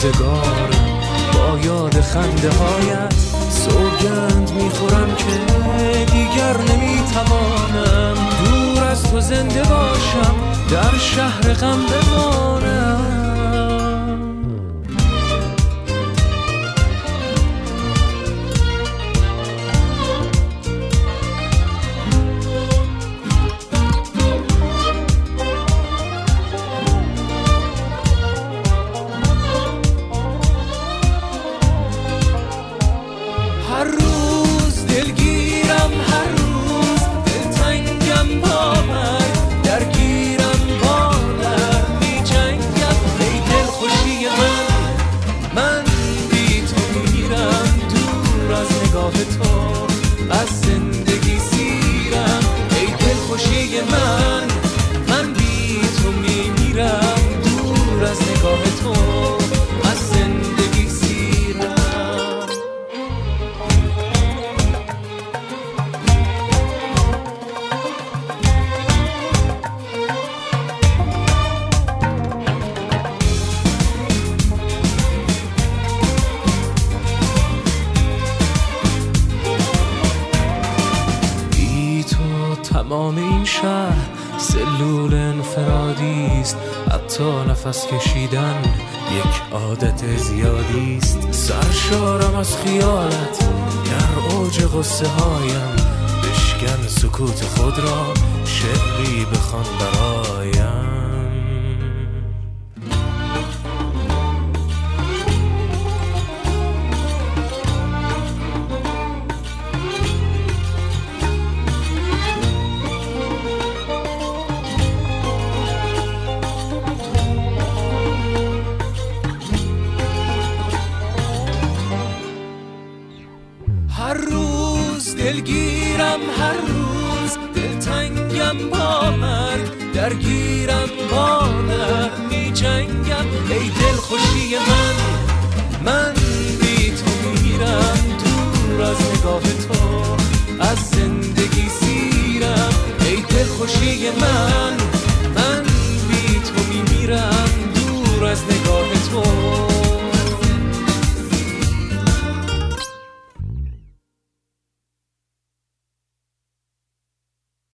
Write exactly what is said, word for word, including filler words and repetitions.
روزگارم با یاد خنده هایت سوگند میخورم که دیگر نمیتوانم دور از تو زنده باشم در شهر غم بمانم. هر روز دلگیرم، هر روز دلتنگم با من درگیرم با در می جنگم ای دل خوشی من. من بی تو میرم دور از نگاه تو از زندگی سیرم ای دل خوشی من. من بی تو میرم دور از نگاه تو از زندگی سیرم. تمام این شهر سلول انفرادی است، حتی نفس کشیدن یک عادت زیادی است. سرشارم از خیالت در اوج غصه هایم بشکن سکوت خود را شعری بخوان برایم. هر روز دلگیرم، هر روز دلتنگم با مرگ درگیرم با نر می جنگم ای دل خوشی من. من بی تو میرم دور از نگاه تو از زندگی سیرم ای دل خوشی من.